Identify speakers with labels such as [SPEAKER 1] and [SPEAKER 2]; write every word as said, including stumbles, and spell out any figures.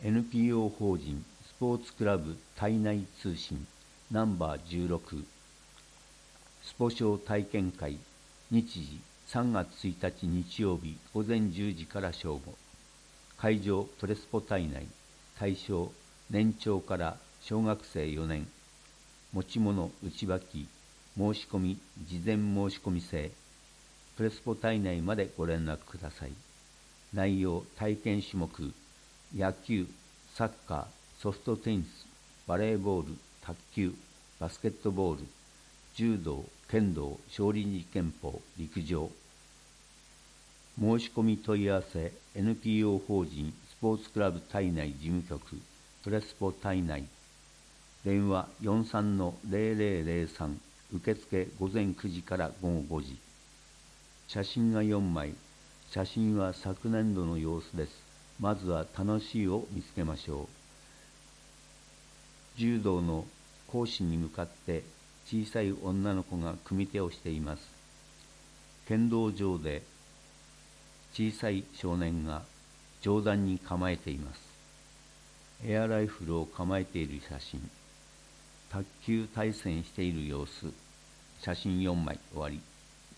[SPEAKER 1] エヌピーオー 法人スポーツクラブ体内通信ナンバーじゅうろくスポ少体験会日時さんがつついたち日曜日午前じゅうじから正午。会場プレスポ体内。対象年長から小学生よねん。持ち物内履き。申し込み事前申し込み制。プレスポ体内までご連絡ください。内容体験種目野球、サッカー、ソフトテニス、バレーボール、卓球、バスケットボール、柔道、剣道、少林寺拳法、陸上。申し込み問い合わせ エヌピーオー 法人スポーツクラブ体内事務局プレスポ体内。電話 よんさんのゼロゼロゼロさん。受付午前くじから午後ごじ。写真がよんまい。写真は昨年度の様子です。まずは楽しいを見つけましょう。柔道の講師に向かって小さい女の子が組手をしています。剣道場で小さい少年が上段に構えています。エアライフルを構えている写真。卓球対戦している様子。写真よんまい終わり。